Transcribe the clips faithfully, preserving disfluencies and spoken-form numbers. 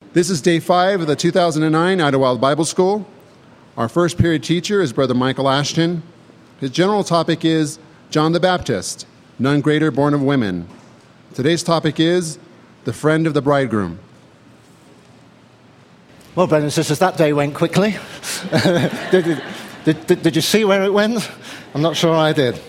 This is day five of the two thousand nine Idlewild Bible School. Our first period teacher is Brother Michael Ashton. His general topic is John the Baptist, none greater born of women. Today's topic is the friend of the bridegroom. Well, brothers and sisters, that day went quickly. did, did, did, did you see where it went? I'm not sure I did.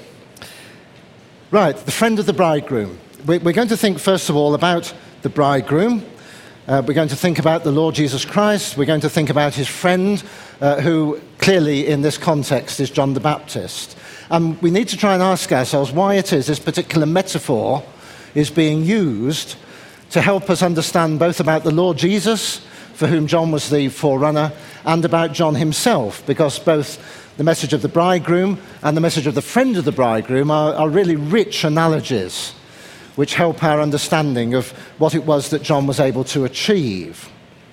Right, the friend of the bridegroom. We're going to think, first of all, about the bridegroom. Uh, we're going to think about the Lord Jesus Christ. We're going to think about his friend, uh, who clearly in this context is John the Baptist. And we need to try and ask ourselves why it is this particular metaphor is being used to help us understand both about the Lord Jesus, for whom John was the forerunner, and about John himself, because both the message of the bridegroom and the message of the friend of the bridegroom are, are really rich analogies which help our understanding of what it was that John was able to achieve.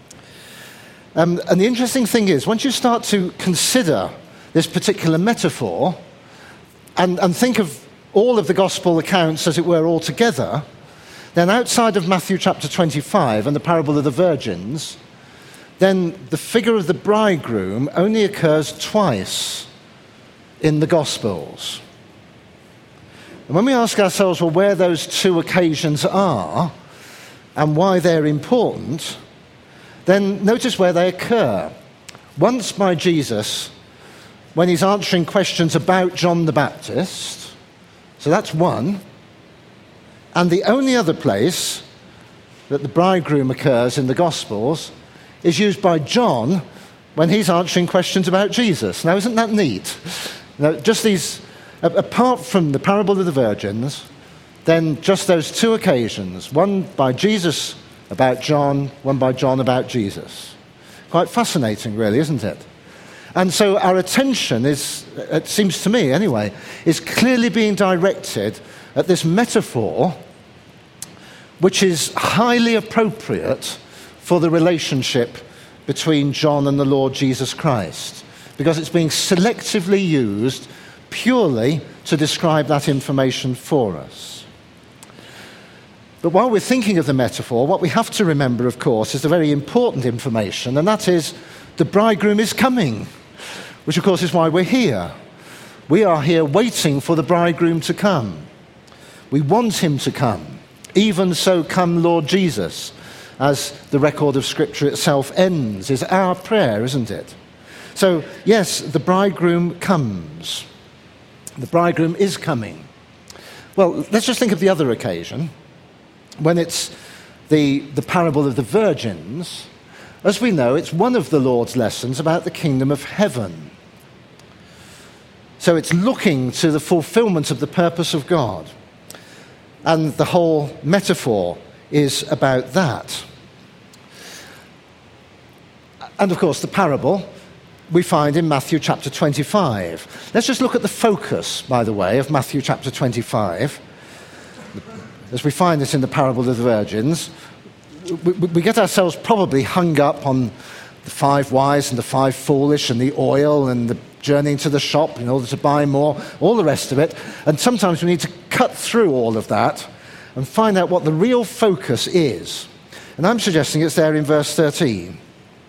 Um, and the interesting thing is, once you start to consider this particular metaphor and, and think of all of the gospel accounts, as it were, all together, then outside of Matthew chapter twenty-five and the parable of the virgins, then the figure of the bridegroom only occurs twice in the Gospels. And when we ask ourselves, well, where those two occasions are and why they're important, then notice where they occur. Once by Jesus, when he's answering questions about John the Baptist, so that's one. And the only other place that the bridegroom occurs in the Gospels is used by John when he's answering questions about Jesus. Now, isn't that neat? Now, just these, apart from the parable of the virgins, then just those two occasions, one by Jesus about John, one by John about Jesus. Quite fascinating, really, isn't it? And so our attention is, it seems to me anyway, is clearly being directed at this metaphor, which is highly appropriate for the relationship between John and the Lord Jesus Christ, because it's being selectively used purely to describe that information for us. But while we're thinking of the metaphor, what we have to remember, of course, is the very important information, and that is the bridegroom is coming, which, of course, is why we're here. We are here waiting for the bridegroom to come. We want him to come. Even so, come, Lord Jesus, as the record of Scripture itself ends, is our prayer, isn't it? So, yes, the bridegroom comes. The bridegroom is coming. Well, let's just think of the other occasion, when it's the, the parable of the virgins. As we know, it's one of the Lord's lessons about the kingdom of heaven. So it's looking to the fulfillment of the purpose of God. And the whole metaphor is about that. And of course, the parable we find in Matthew chapter twenty-five. Let's just look at the focus, by the way, of Matthew chapter twenty-five. As we find this in the parable of the virgins, we, we get ourselves probably hung up on the five wise and the five foolish and the oil and the journeying to the shop in order to buy more, all the rest of it. And sometimes we need to cut through all of that and find out what the real focus is. And I'm suggesting it's there in verse thirteen.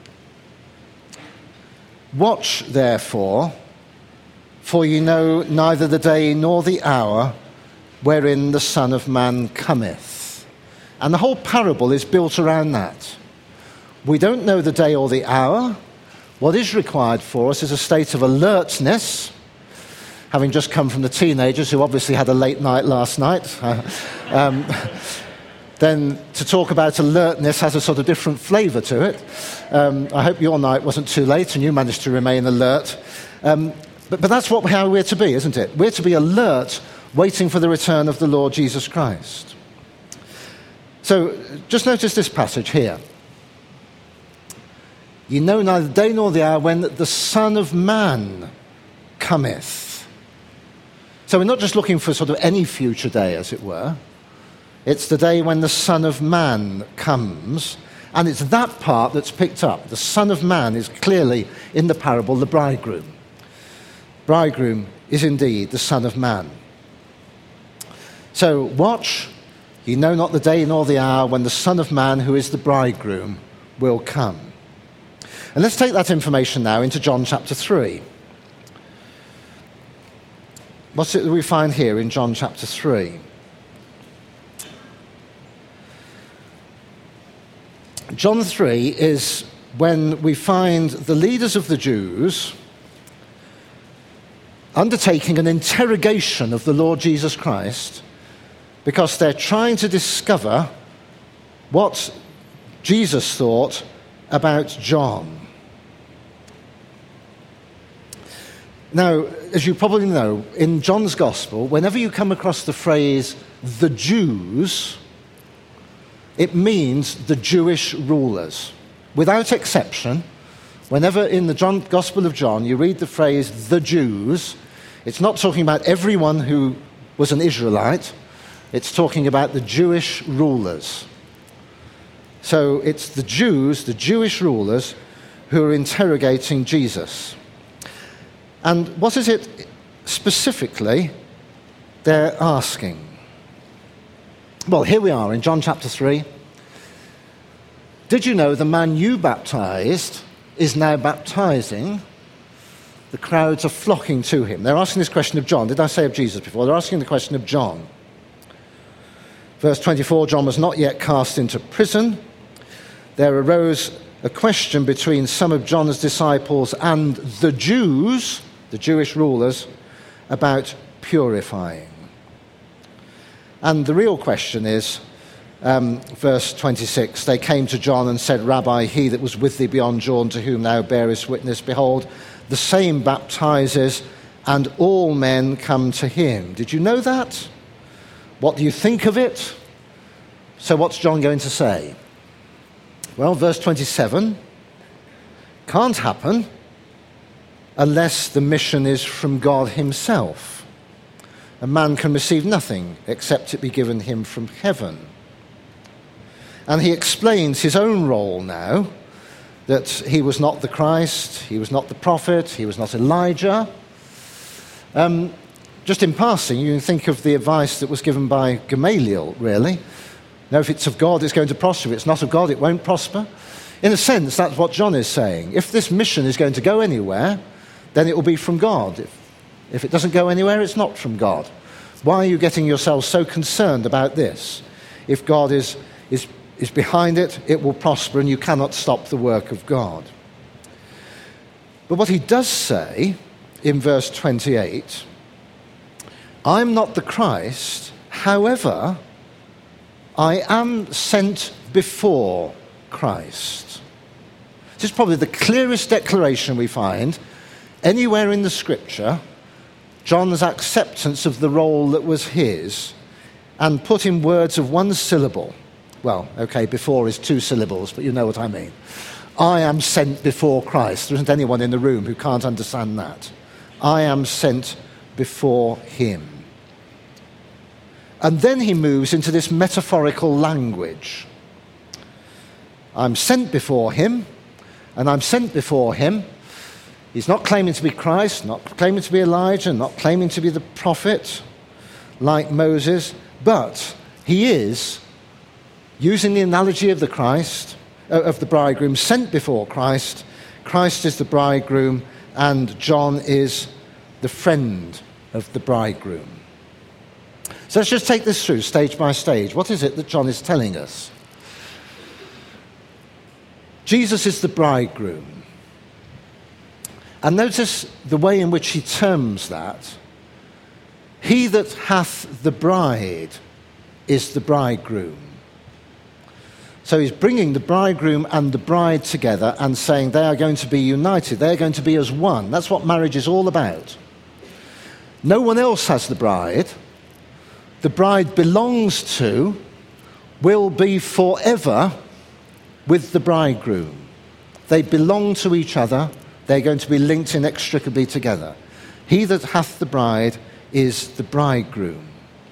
Watch, therefore, for you know neither the day nor the hour wherein the Son of Man cometh. And the whole parable is built around that. We don't know the day or the hour. What is required for us is a state of alertness, having just come from the teenagers who obviously had a late night last night. um, then to talk about alertness has a sort of different flavour to it. Um, I hope your night wasn't too late and you managed to remain alert. Um, but, but that's what, how we're to be, isn't it? We're to be alert, waiting for the return of the Lord Jesus Christ. So just notice this passage here. You know neither the day nor the hour when the Son of Man cometh. So we're not just looking for sort of any future day, as it were. It's the day when the Son of Man comes, and it's that part that's picked up. The Son of Man is clearly, in the parable, the bridegroom. Bridegroom is indeed the Son of Man. So watch, ye know not the day nor the hour when the Son of Man, who is the bridegroom, will come. And let's take that information now into John chapter three. What's it that we find here in John chapter three? John three is when we find the leaders of the Jews undertaking an interrogation of the Lord Jesus Christ because they're trying to discover what Jesus thought about John. Now, as you probably know, in John's Gospel, whenever you come across the phrase, the Jews, it means the Jewish rulers. Without exception, whenever in the John, Gospel of John you read the phrase, the Jews, it's not talking about everyone who was an Israelite, it's talking about the Jewish rulers. So it's the Jews, the Jewish rulers, who are interrogating Jesus. And what is it specifically they're asking? Well, here we are in John chapter three. Did you know the man you baptized is now baptizing? The crowds are flocking to him. They're asking this question of John. Did I say of Jesus before? They're asking the question of John. Verse twenty-four, John was not yet cast into prison. There arose a question between some of John's disciples and the Jews, the Jewish rulers, about purifying. And the real question is, um, verse twenty-six, they came to John and said, Rabbi, he that was with thee beyond Jordan, to whom thou bearest witness, behold, the same baptizes, and all men come to him. Did you know that? What do you think of it? So what's John going to say? Well, verse twenty-seven, can't happen unless the mission is from God himself. A man can receive nothing except it be given him from heaven. And he explains his own role now, that he was not the Christ, he was not the prophet, he was not Elijah. Um, just in passing, you can think of the advice that was given by Gamaliel, really. Now, if it's of God, it's going to prosper. If it's not of God, it won't prosper. In a sense, that's what John is saying. If this mission is going to go anywhere, then it will be from God. If, if it doesn't go anywhere, it's not from God. Why are you getting yourselves so concerned about this? If God is, is, is behind it, it will prosper, and you cannot stop the work of God. But what he does say in verse twenty-eight, I'm not the Christ, however, I am sent before Christ. This is probably the clearest declaration we find anywhere in the Scripture, John's acceptance of the role that was his, and put in words of one syllable. Well, okay, before is two syllables, but you know what I mean. I am sent before Christ. There isn't anyone in the room who can't understand that. I am sent before him. And then he moves into this metaphorical language. I'm sent before him, and I'm sent before him. He's not claiming to be Christ, not claiming to be Elijah, not claiming to be the prophet like Moses, but he is, using the analogy of the Christ, of the bridegroom, sent before Christ. Christ is the bridegroom, and John is the friend of the bridegroom. So let's just take this through stage by stage. What is it that John is telling us? Jesus is the bridegroom. And notice the way in which he terms that. He that hath the bride is the bridegroom. So he's bringing the bridegroom and the bride together and saying they are going to be united. They're going to be as one. That's what marriage is all about. No one else has the bride. The bride belongs to, will be forever with the bridegroom. They belong to each other. They're going to be linked inextricably together. He that hath the bride is the bridegroom.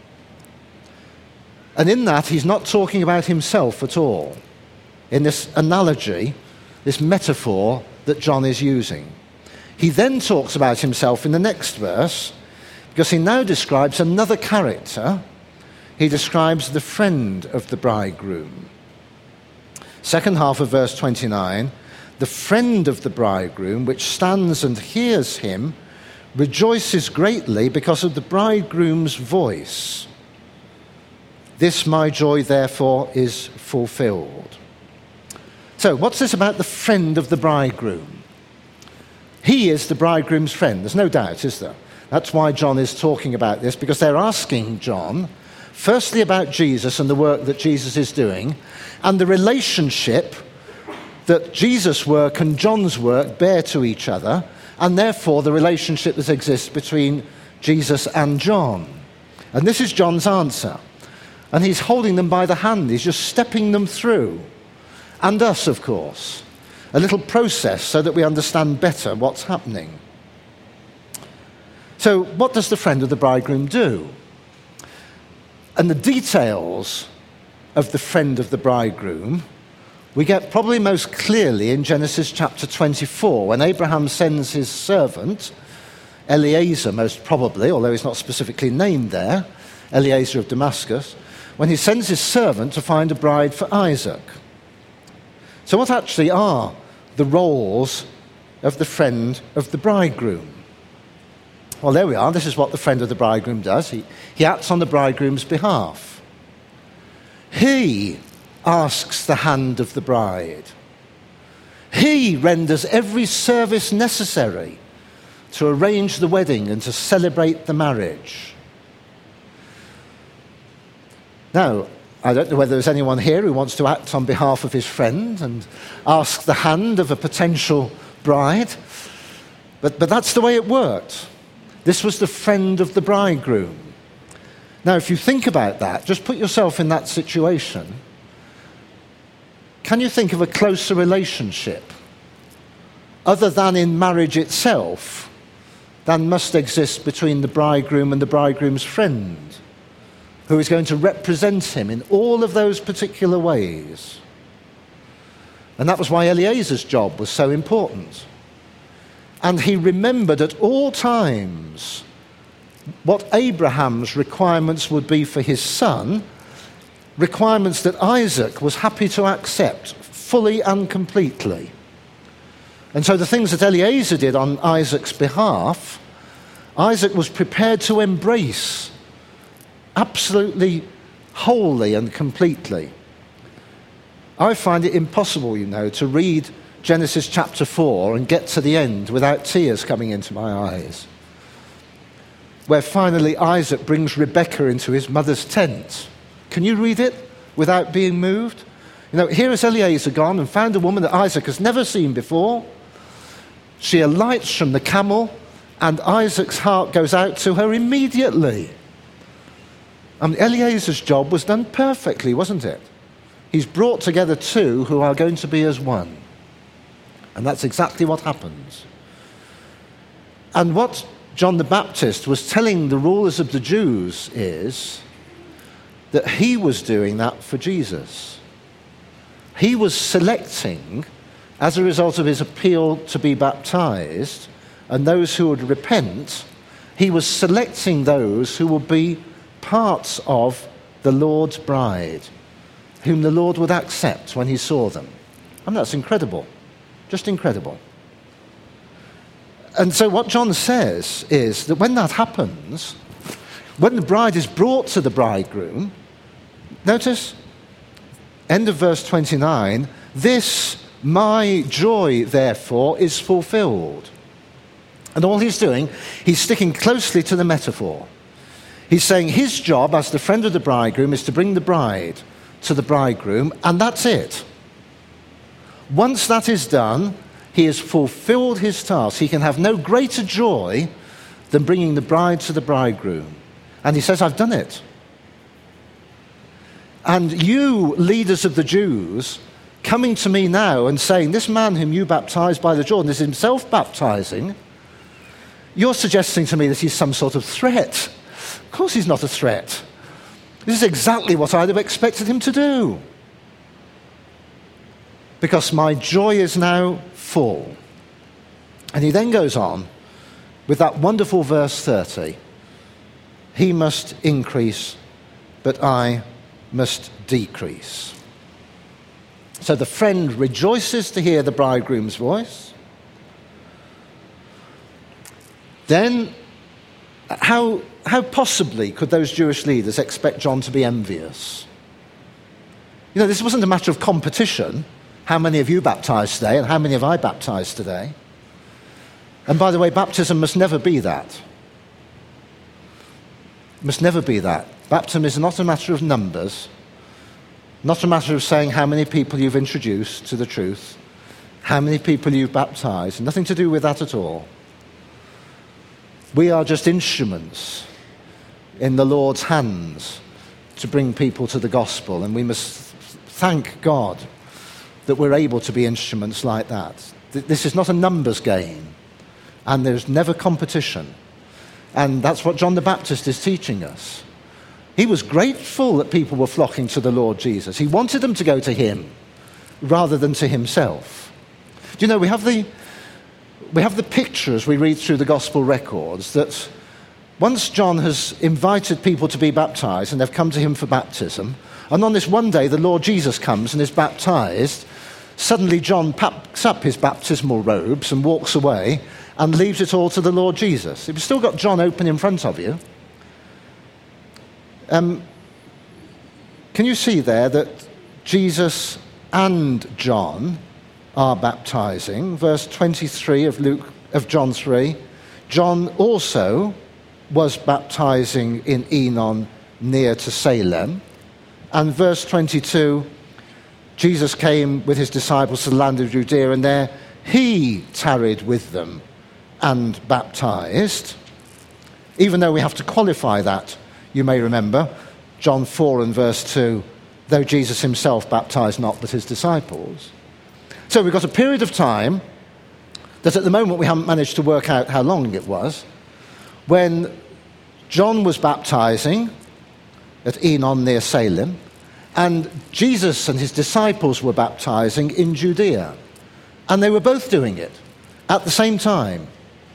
And in that, he's not talking about himself at all. In this analogy, this metaphor that John is using. He then talks about himself in the next verse, because he now describes another character. He describes the friend of the bridegroom. second half of verse twenty-nine, the friend of the bridegroom, which stands and hears him, rejoices greatly because of the bridegroom's voice. This my joy, therefore, is fulfilled. So, what's this about the friend of the bridegroom? He is the bridegroom's friend. There's no doubt, is there? That's why John is talking about this, because they're asking John, firstly about Jesus and the work that Jesus is doing, and the relationship that Jesus' work and John's work bear to each other, and therefore the relationship that exists between Jesus and John. And this is John's answer. And he's holding them by the hand. He's just stepping them through. And us, of course. A little process so that we understand better what's happening. So, what does the friend of the bridegroom do? And the details of the friend of the bridegroom we get probably most clearly in Genesis chapter twenty-four, when Abraham sends his servant, Eliezer most probably, although he's not specifically named there, Eliezer of Damascus, when he sends his servant to find a bride for Isaac. So what actually are the roles of the friend of the bridegroom? Well, there we are. This is what the friend of the bridegroom does. He, he acts on the bridegroom's behalf. He asks the hand of the bride. He renders every service necessary to arrange the wedding and to celebrate the marriage. Now, I don't know whether there's anyone here who wants to act on behalf of his friend and ask the hand of a potential bride, but, but that's the way it worked. This was the friend of the bridegroom. Now, if you think about that, just put yourself in that situation. Can you think of a closer relationship, other than in marriage itself, than must exist between the bridegroom and the bridegroom's friend, who is going to represent him in all of those particular ways? And that was why Eliezer's job was so important. And he remembered at all times what Abraham's requirements would be for his son, requirements that Isaac was happy to accept fully and completely. And so the things that Eliezer did on Isaac's behalf, Isaac was prepared to embrace absolutely, wholly and completely. I find it impossible, you know, to read Genesis chapter four and get to the end without tears coming into my eyes, where finally Isaac brings Rebekah into his mother's tent. Can you read it without being moved? You know, here is Eliezer gone and found a woman that Isaac has never seen before. She alights from the camel, and Isaac's heart goes out to her immediately. And Eliezer's job was done perfectly, wasn't it? He's brought together two who are going to be as one. And that's exactly what happens. And what John the Baptist was telling the rulers of the Jews is that he was doing that for Jesus. He was selecting, as a result of his appeal to be baptized, and those who would repent, he was selecting those who would be parts of the Lord's bride, whom the Lord would accept when he saw them. And that's incredible. Just incredible. And so what John says is that when that happens, when the bride is brought to the bridegroom, notice, end of verse twenty-nine, this my joy, therefore, is fulfilled. And all he's doing, he's sticking closely to the metaphor. He's saying his job as the friend of the bridegroom is to bring the bride to the bridegroom, and that's it. Once that is done, he has fulfilled his task. He can have no greater joy than bringing the bride to the bridegroom. And he says, I've done it. And you, leaders of the Jews, coming to me now and saying, this man whom you baptized by the Jordan is himself baptizing, you're suggesting to me that he's some sort of threat. Of course he's not a threat. This is exactly what I'd have expected him to do. Because my joy is now full. And he then goes on with that wonderful verse thirty. He must increase, but I must decrease. So the friend rejoices to hear the bridegroom's voice. Then, how, how possibly could those Jewish leaders expect John to be envious? You know, this wasn't a matter of competition. How many of you baptized today and how many have I baptized today? And by the way, baptism must never be that. Must never be that. Baptism is not a matter of numbers, not a matter of saying how many people you've introduced to the truth, how many people you've baptized. Nothing to do with that at all. We are just instruments in the Lord's hands to bring people to the gospel, and we must thank God that we're able to be instruments like that. This is not a numbers game, and there's never competition. And that's what John the Baptist is teaching us. He was grateful that people were flocking to the Lord Jesus. He wanted them to go to him rather than to himself. Do you know, we have the, we have the picture as we read through the gospel records that once John has invited people to be baptized and they've come to him for baptism, and on this one day the Lord Jesus comes and is baptized, suddenly John packs up his baptismal robes and walks away and leaves it all to the Lord Jesus. If you've still got John open in front of you, um, can you see there that Jesus and John are baptizing? Verse twenty-three of Luke of John three. John also was baptizing in Enon near to Salem. And verse twenty-two, Jesus came with his disciples to the land of Judea, and there he tarried with them and baptized. Even though we have to qualify that, you may remember, John four and verse two, though Jesus himself baptized not but his disciples. So we've got a period of time that at the moment we haven't managed to work out how long it was, when John was baptizing at Enon near Salem, and Jesus and his disciples were baptizing in Judea. And they were both doing it at the same time.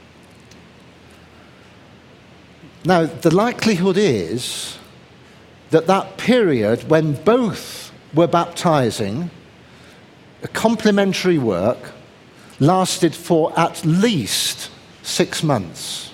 Now, the likelihood is that that period when both were baptizing, a complementary work, lasted for at least six months.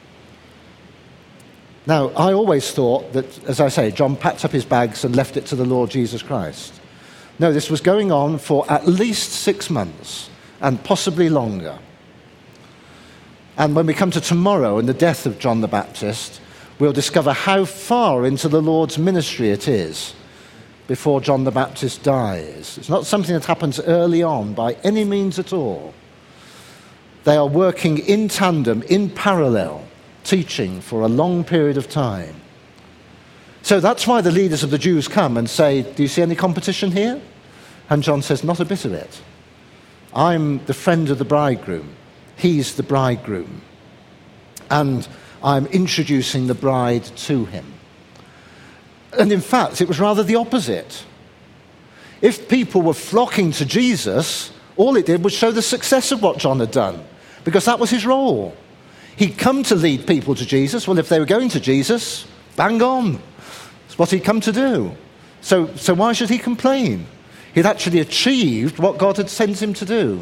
Now, I always thought that, as I say, John packed up his bags and left it to the Lord Jesus Christ. No, this was going on for at least six months, and possibly longer. And when we come to tomorrow and the death of John the Baptist, we'll discover how far into the Lord's ministry it is before John the Baptist dies. It's not something that happens early on by any means at all. They are working in tandem, in parallel, teaching for a long period of time. So that's why the leaders of the Jews come and say, do you see any competition here? And John says, not a bit of it. I'm the friend of the bridegroom. He's the bridegroom. And I'm introducing the bride to him. And in fact, it was rather the opposite. If people were flocking to Jesus, all it did was show the success of what John had done, because that was his role. He'd come to lead people to Jesus. Well, if they were going to Jesus, bang on. That's what he'd come to do. So, so why should he complain? He'd actually achieved what God had sent him to do.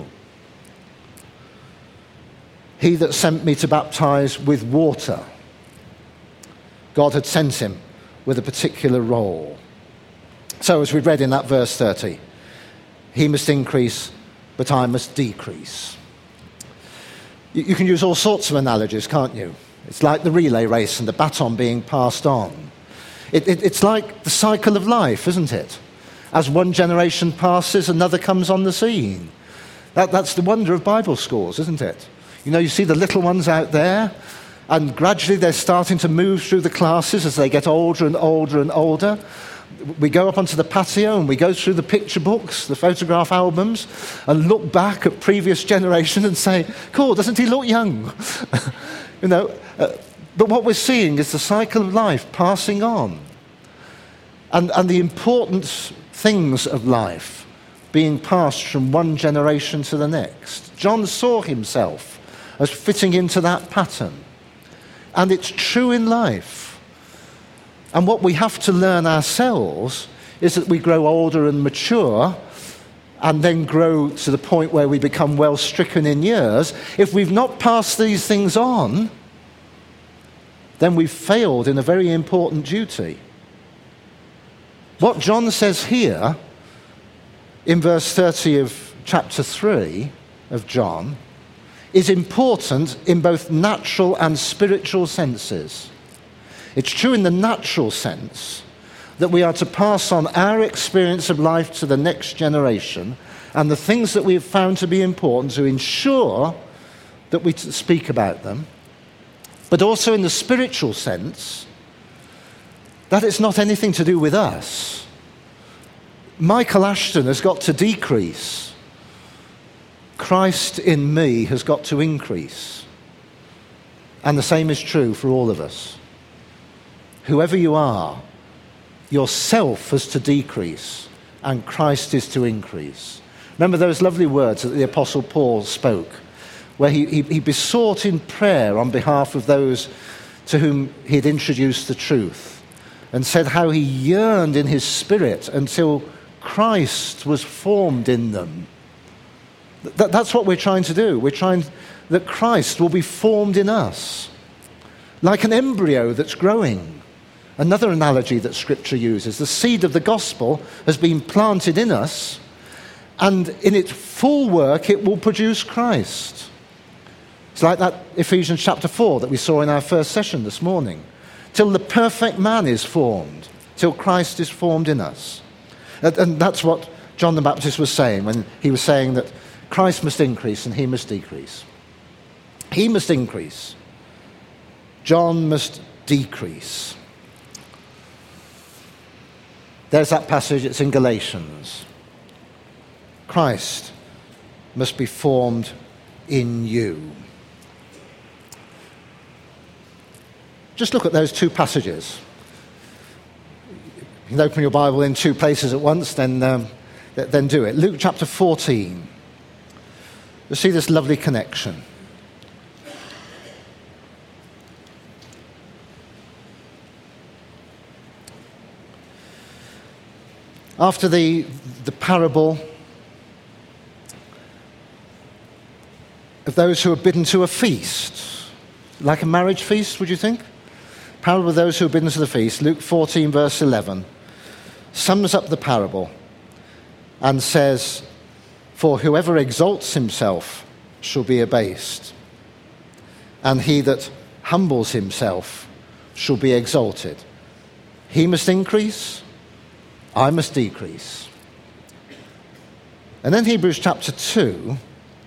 He that sent me to baptize with water. God had sent him with a particular role. So as we read in that verse thirty, he must increase, but I must decrease. You, you can use all sorts of analogies, can't you? It's like the relay race and the baton being passed on. It, it, it's like the cycle of life, isn't it? As one generation passes, another comes on the scene. That, that's the wonder of Bible schools, isn't it? You know, you see the little ones out there, and gradually they're starting to move through the classes as they get older and older and older. We go up onto the patio and we go through the picture books, the photograph albums, and look back at previous generations and say, cool, doesn't he look young? you know, uh, but what we're seeing is the cycle of life passing on. And, and the important things of life being passed from one generation to the next. John saw himself as fitting into that pattern. And it's true in life. And what we have to learn ourselves is that we grow older and mature and then grow to the point where we become well stricken in years, if we've not passed these things on, then we've failed in a very important duty. What John says here in verse thirty of chapter three of John is important in both natural and spiritual senses. It's true in the natural sense that we are to pass on our experience of life to the next generation and the things that we have found to be important to ensure that we speak about them. But also in the spiritual sense, that it's not anything to do with us. Michael Ashton has got to decrease. Christ in me has got to increase. And the same is true for all of us. Whoever you are, yourself has to decrease and Christ is to increase. Remember those lovely words that the Apostle Paul spoke, where he, he, he besought in prayer on behalf of those to whom he had introduced the truth, and said how he yearned in his spirit until Christ was formed in them. That, that's what we're trying to do. We're trying that Christ will be formed in us, like an embryo that's growing. Another analogy that Scripture uses, the seed of the gospel has been planted in us, and in its full work it will produce Christ. It's like that Ephesians chapter four that we saw in our first session this morning. Till the perfect man is formed, till Christ is formed in us. And, and that's what John the Baptist was saying when he was saying that Christ must increase and he must decrease. He must increase. John must decrease. There's that passage, it's in Galatians. Christ must be formed in you. Just look at those two passages. You can open your Bible in two places at once, then, um, then do it. Luke chapter fourteen. You see this lovely connection. After the, the parable of those who are bidden to a feast, like a marriage feast, would you think? Parable of those who are bidden to the feast, Luke fourteen, verse eleven, sums up the parable and says, "For whoever exalts himself shall be abased, and he that humbles himself shall be exalted. He must increase, I must decrease." And then Hebrews chapter two,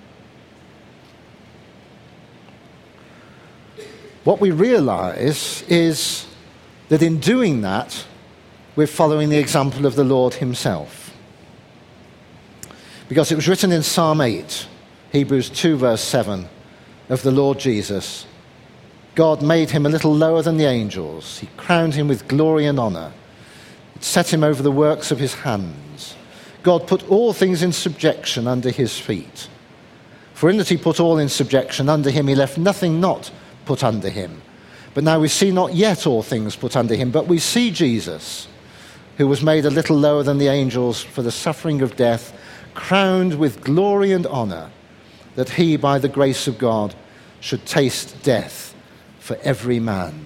what we realize is that in doing that, we're following the example of the Lord himself. Because it was written in Psalm eight, Hebrews two, verse seven, of the Lord Jesus, "God made him a little lower than the angels. He crowned him with glory and honor. Set him over the works of his hands. God put all things in subjection under his feet. For in that he put all in subjection under him, he left nothing not put under him. But now we see not yet all things put under him, but we see Jesus, who was made a little lower than the angels for the suffering of death, crowned with glory and honor, that he, by the grace of God, should taste death for every man."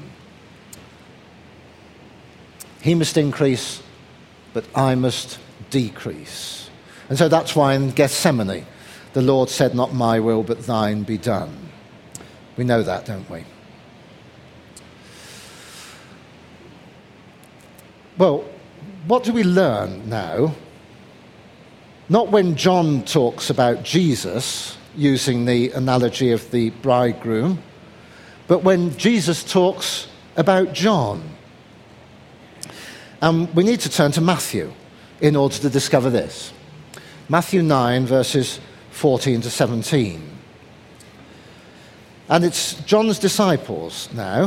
He must increase, but I must decrease. And so that's why in Gethsemane, the Lord said, "Not my will, but thine be done." We know that, don't we? Well, what do we learn now? Not when John talks about Jesus, using the analogy of the bridegroom, but when Jesus talks about John. And we need to turn to Matthew in order to discover this. Matthew nine, verses fourteen to seventeen. And it's John's disciples now.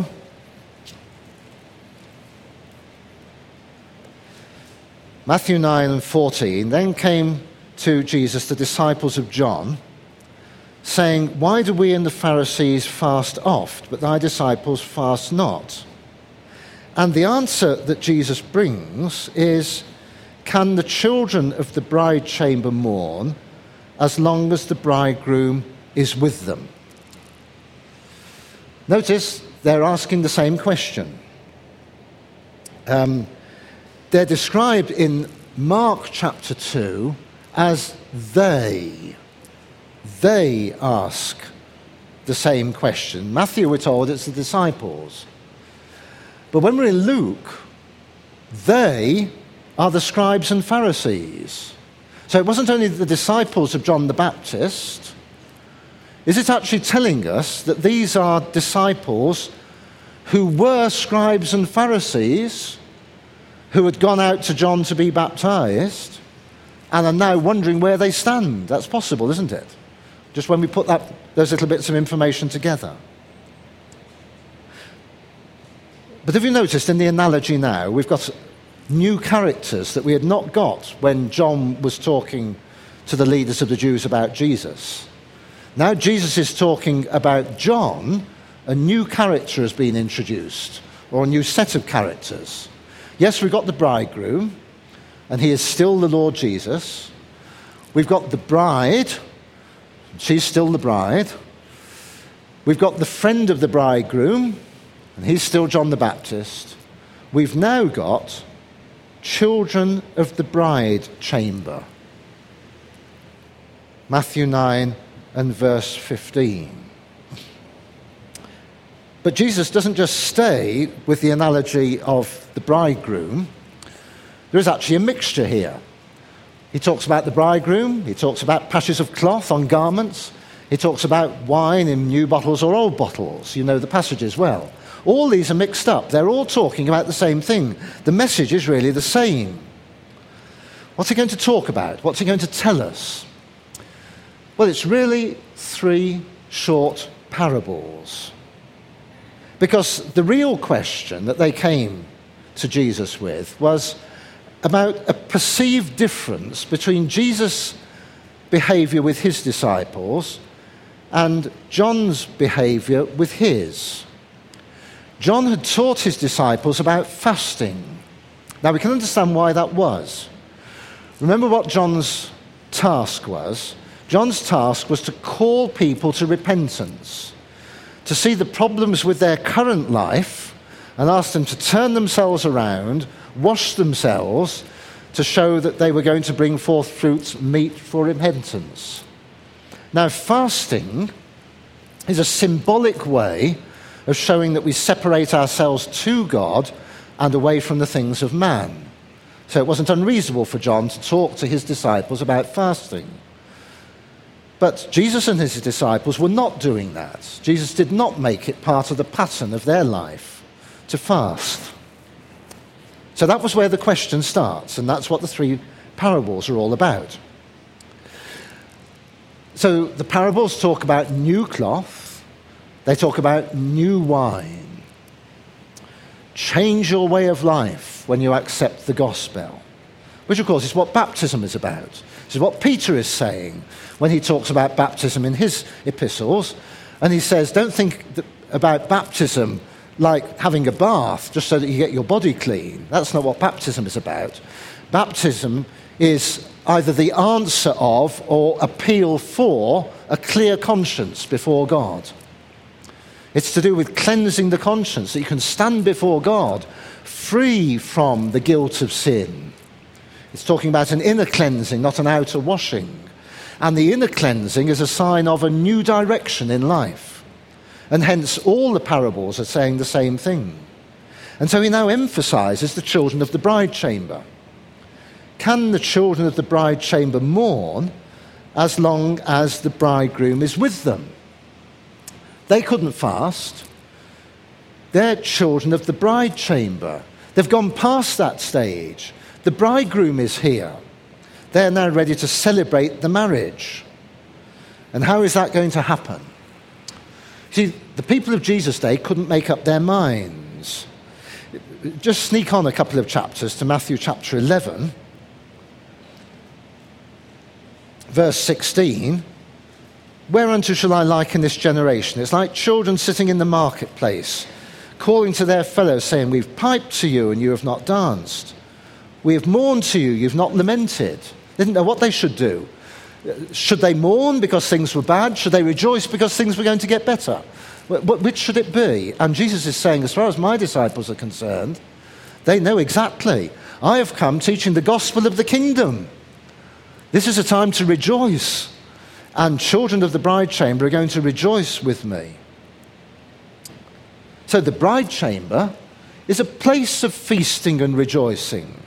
Matthew nine and fourteen, "Then came to Jesus the disciples of John, saying, 'Why do we and the Pharisees fast oft, but thy disciples fast not?' And the answer that Jesus brings is, can the children of the bride chamber mourn as long as the bridegroom is with them? Notice they're asking the same question. Um, they're described in Mark chapter two as they. They ask the same question. Matthew, we're told it's the disciples. But when we're in Luke, they are the scribes and Pharisees. So it wasn't only the disciples of John the Baptist. Is it actually telling us that these are disciples who were scribes and Pharisees who had gone out to John to be baptized and are now wondering where they stand? That's possible, isn't it? Just when we put that, those little bits of information together. But have you noticed in the analogy now, we've got new characters that we had not got when John was talking to the leaders of the Jews about Jesus. Now Jesus is talking about John, a new character has been introduced, or a new set of characters. Yes, we've got the bridegroom, and he is still the Lord Jesus. We've got the bride, she's still the bride. We've got the friend of the bridegroom, and he's still John the Baptist. We've now got children of the bride chamber. Matthew nine and verse fifteen. But Jesus doesn't just stay with the analogy of the bridegroom. There is actually a mixture here. He talks about the bridegroom, he talks about patches of cloth on garments, he talks about wine in new bottles or old bottles. You know the passages well. All these are mixed up. They're all talking about the same thing. The message is really the same. What's he going to talk about? What's he going to tell us? Well, it's really three short parables. Because the real question that they came to Jesus with was about a perceived difference between Jesus' behavior with his disciples and John's behavior with his. John had taught his disciples about fasting. Now we can understand why that was. Remember what John's task was? John's task was to call people to repentance, to see the problems with their current life and ask them to turn themselves around, wash themselves, to show that they were going to bring forth fruits meet for repentance. Now, fasting is a symbolic way of showing that we separate ourselves to God and away from the things of man. So it wasn't unreasonable for John to talk to his disciples about fasting. But Jesus and his disciples were not doing that. Jesus did not make it part of the pattern of their life to fast. So that was where the question starts, and that's what the three parables are all about. So the parables talk about new cloth, they talk about new wine. Change your way of life when you accept the gospel, which of course is what baptism is about. This is what Peter is saying when he talks about baptism in his epistles. And he says, don't think that about baptism like having a bath just so that you get your body clean. That's not what baptism is about. Baptism is either the answer of or appeal for a clear conscience before God. It's to do with cleansing the conscience, that you can stand before God free from the guilt of sin. It's talking about an inner cleansing, not an outer washing. And the inner cleansing is a sign of a new direction in life. And hence all the parables are saying the same thing. And so he now emphasizes the children of the bride chamber. Can the children of the bride chamber mourn as long as the bridegroom is with them? They couldn't fast. They're children of the bride chamber. They've gone past that stage. The bridegroom is here. They're now ready to celebrate the marriage. And how is that going to happen? See, the people of Jesus' day couldn't make up their minds. Just sneak on a couple of chapters to Matthew chapter eleven, verse sixteen. Whereunto shall I liken this generation? It's like children sitting in the marketplace, calling to their fellows, saying, we've piped to you and you have not danced. We have mourned to you, you've not lamented. They didn't know what they should do. Should they mourn because things were bad? Should they rejoice because things were going to get better? Which should it be? And Jesus is saying, as far as my disciples are concerned, they know exactly. I have come teaching the gospel of the kingdom. This is a time to rejoice. And children of the bride chamber are going to rejoice with me. So the bride chamber is a place of feasting and rejoicing.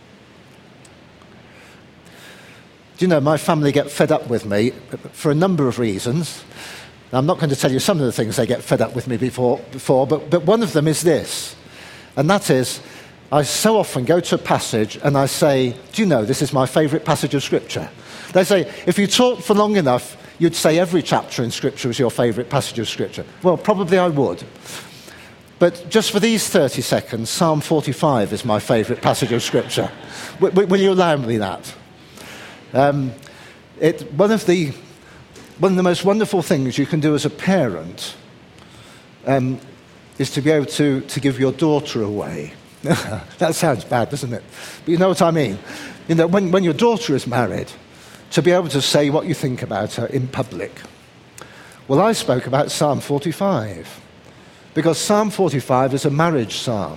Do you know, my family get fed up with me for a number of reasons. I'm not going to tell you some of the things they get fed up with me before, before but, but one of them is this. And that is, I so often go to a passage and I say, do you know, this is my favourite passage of Scripture. They say, if you talked for long enough, you'd say every chapter in Scripture is your favourite passage of Scripture. Well, probably I would. But just for these thirty seconds, Psalm forty-five is my favourite passage of Scripture. W- will you allow me that? Um, it, one of the one of the most wonderful things you can do as a parent um, is to be able to, to give your daughter away. That sounds bad, doesn't it? But you know what I mean. You know, when, when your daughter is married, to be able to say what you think about her in public. Well, I spoke about Psalm forty-five, because Psalm forty-five is a marriage psalm.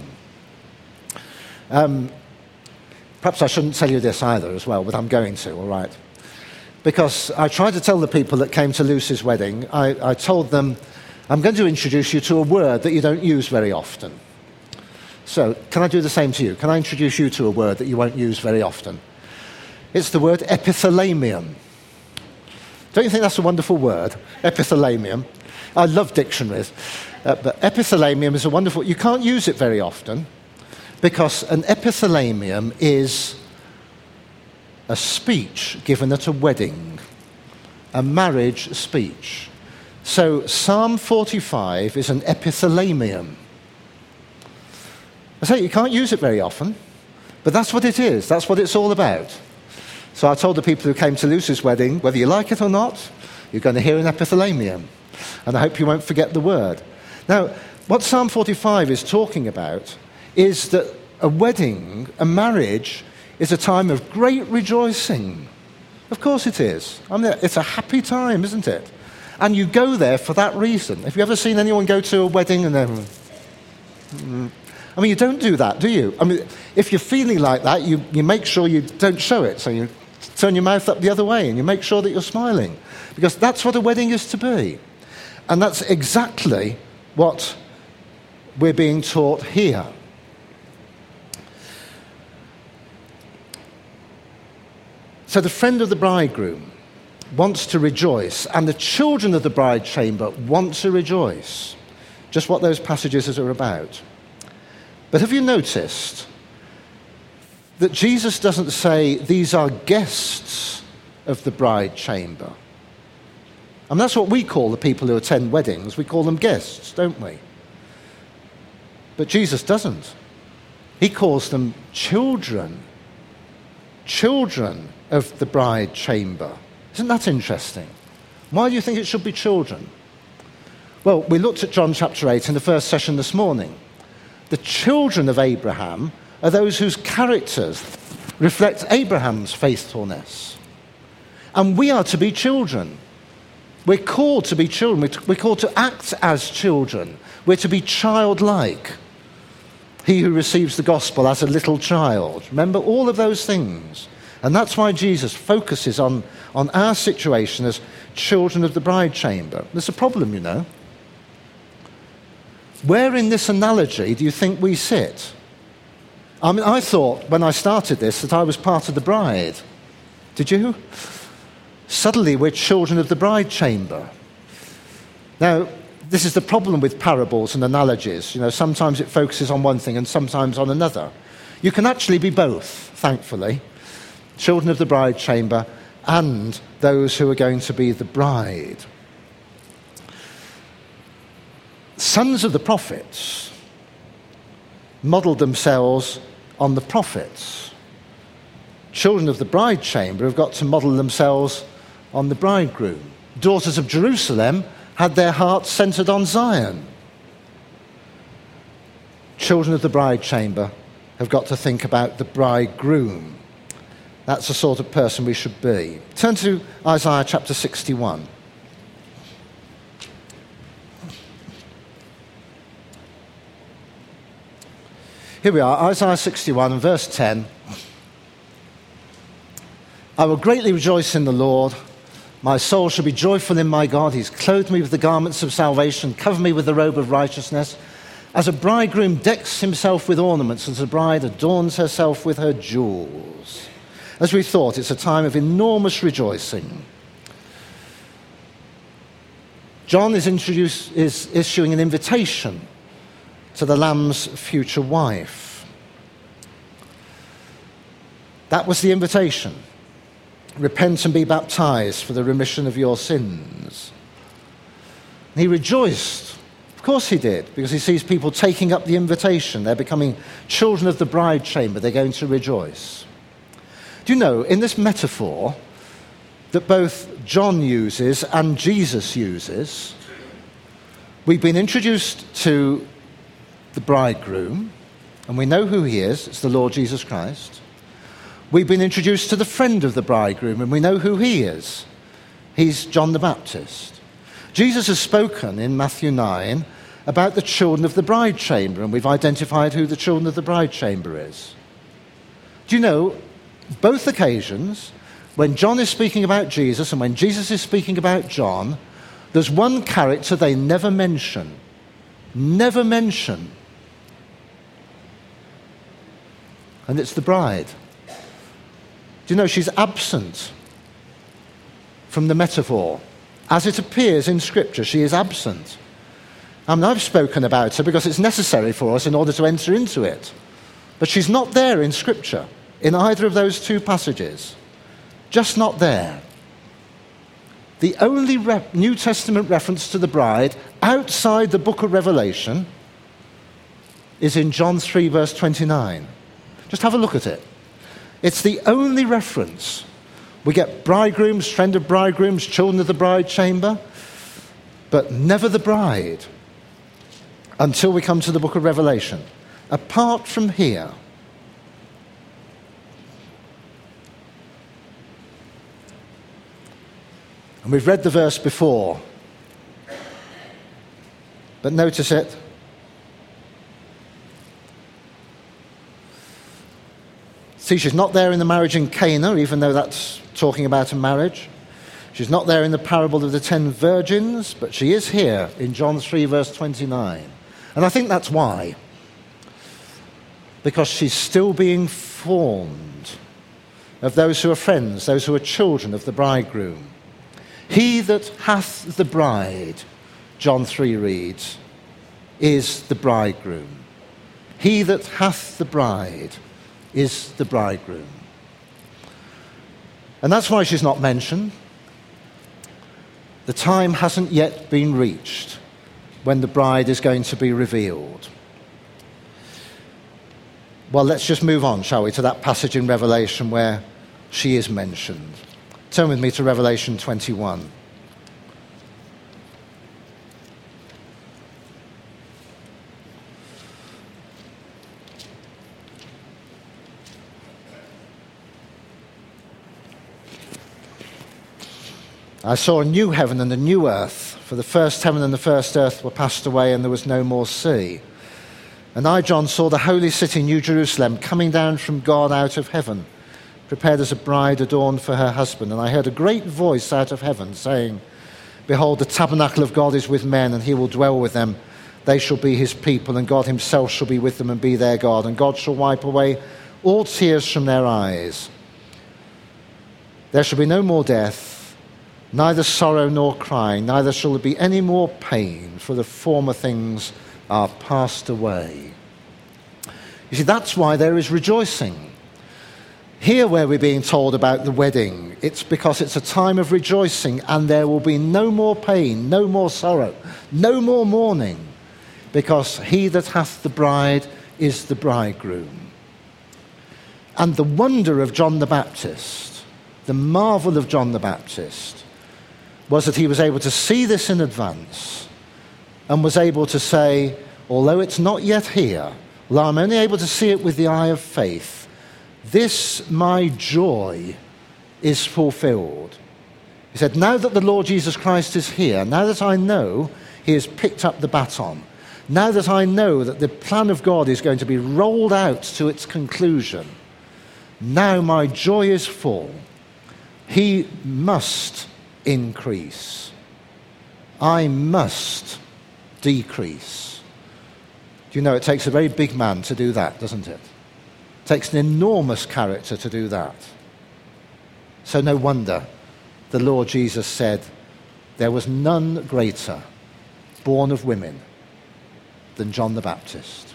Um, perhaps I shouldn't tell you this either as well, but I'm going to, all right? Because I tried to tell the people that came to Lucy's wedding, I, I told them, I'm going to introduce you to a word that you don't use very often. So, can I do the same to you? Can I introduce you to a word that you won't use very often? It's the word epithalamium. Don't you think that's a wonderful word? Epithalamium. I love dictionaries. Uh, but epithalamium is a wonderful... You can't use it very often because an epithalamium is a speech given at a wedding, a marriage speech. So Psalm forty-five is an epithalamium. I say you can't use it very often, but that's what it is. That's what it's all about. So I told the people who came to Lucy's wedding, whether you like it or not, you're going to hear an epithalamium. And I hope you won't forget the word. Now, what Psalm forty-five is talking about is that a wedding, a marriage, is a time of great rejoicing. Of course it is. I mean, it's a happy time, isn't it? And you go there for that reason. Have you ever seen anyone go to a wedding and then... Mm, I mean, you don't do that, do you? I mean, if you're feeling like that, you, you make sure you don't show it. So you turn your mouth up the other way and you make sure that you're smiling. Because that's what a wedding is to be. And that's exactly what we're being taught here. So the friend of the bridegroom wants to rejoice, and the children of the bride chamber want to rejoice. Just what those passages are about. But have you noticed that Jesus doesn't say these are guests of the bride chamber? And that's what we call the people who attend weddings. We call them guests, don't we? But Jesus doesn't. He calls them children. Children of the bride chamber. Isn't that interesting? Why do you think it should be children? Well, we looked at John chapter eight in the first session this morning. The children of Abraham are those whose characters reflect Abraham's faithfulness. And we are to be children. We're called to be children. We're called to act as children. We're to be childlike. He who receives the gospel as a little child. Remember all of those things. And that's why Jesus focuses on, on our situation as children of the bride chamber. There's a problem, you know. Where in this analogy do you think we sit? I mean, I thought when I started this that I was part of the bride. Did you? Suddenly we're children of the bride chamber. Now, this is the problem with parables and analogies. You know, sometimes it focuses on one thing and sometimes on another. You can actually be both, thankfully. Children of the bride chamber and those who are going to be the bride. Sons of the prophets modelled themselves on the prophets. Children of the bride chamber have got to model themselves on the bridegroom. Daughters of Jerusalem had their hearts centred on Zion. Children of the bride chamber have got to think about the bridegroom. That's the sort of person we should be. Turn to Isaiah chapter sixty-one. Here we are, Isaiah sixty-one and verse ten. I will greatly rejoice in the Lord. My soul shall be joyful in my God. He's clothed me with the garments of salvation, covered me with the robe of righteousness. As a bridegroom decks himself with ornaments, as a bride adorns herself with her jewels. As we thought, it's a time of enormous rejoicing. John is, introduce, is issuing an invitation to the Lamb's future wife. That was the invitation. Repent and be baptized for the remission of your sins. And he rejoiced. Of course he did, because he sees people taking up the invitation. They're becoming children of the bride chamber. They're going to rejoice. Do you know, in this metaphor that both John uses and Jesus uses, we've been introduced to the bridegroom, and we know who he is. It's the Lord Jesus Christ. We've been introduced to the friend of the bridegroom, and we know who he is. He's John the Baptist. Jesus has spoken in Matthew nine about the children of the bride chamber, and we've identified who the children of the bride chamber is. Do you know, both occasions, when John is speaking about Jesus and when Jesus is speaking about John, there's one character they never mention. Never mention. And it's the bride. Do you know, she's absent from the metaphor. As it appears in Scripture, she is absent. I mean, I've spoken about her because it's necessary for us in order to enter into it. But she's not there in Scripture, in either of those two passages. Just not there. The only re- New Testament reference to the bride outside the book of Revelation is in John three, verse twenty-nine. Just have a look at it. It's the only reference. We get bridegrooms, friend of bridegrooms, children of the bride chamber, but never the bride until we come to the book of Revelation. Apart from here, and we've read the verse before, but notice it. See, she's not there in the marriage in Cana, even though that's talking about a marriage. She's not there in the parable of the ten virgins, but she is here in John three, verse twenty-nine. And I think that's why. Because she's still being formed of those who are friends, those who are children of the bridegroom. He that hath the bride, John three reads, is the bridegroom. He that hath the bride is the bridegroom. And that's why she's not mentioned. The time hasn't yet been reached when the bride is going to be revealed. Well, let's just move on, shall we, to that passage in Revelation where she is mentioned. Turn with me to Revelation twenty-one. I saw a new heaven and a new earth, for the first heaven and the first earth were passed away, and there was no more sea. And I, John, saw the holy city, New Jerusalem, coming down from God out of heaven, prepared as a bride adorned for her husband. And I heard a great voice out of heaven saying, Behold, the tabernacle of God is with men, and he will dwell with them. They shall be his people, and God himself shall be with them and be their God. And God shall wipe away all tears from their eyes. There shall be no more death, neither sorrow nor crying, neither shall there be any more pain, for the former things are passed away. You see, that's why there is rejoicing. Here, where we're being told about the wedding, it's because it's a time of rejoicing, and there will be no more pain, no more sorrow, no more mourning, because he that hath the bride is the bridegroom. And the wonder of John the Baptist, the marvel of John the Baptist, was that he was able to see this in advance and was able to say, although it's not yet here, Well, I'm only able to see it with the eye of faith. This, my joy, is fulfilled. He said, now that the Lord Jesus Christ is here, now that I know he has picked up the baton, now that I know that the plan of God is going to be rolled out to its conclusion, now my joy is full. He must increase. I must decrease. Do you know, it takes a very big man to do that, doesn't it? It takes an enormous character to do that. So no wonder the Lord Jesus said, there was none greater born of women than John the Baptist.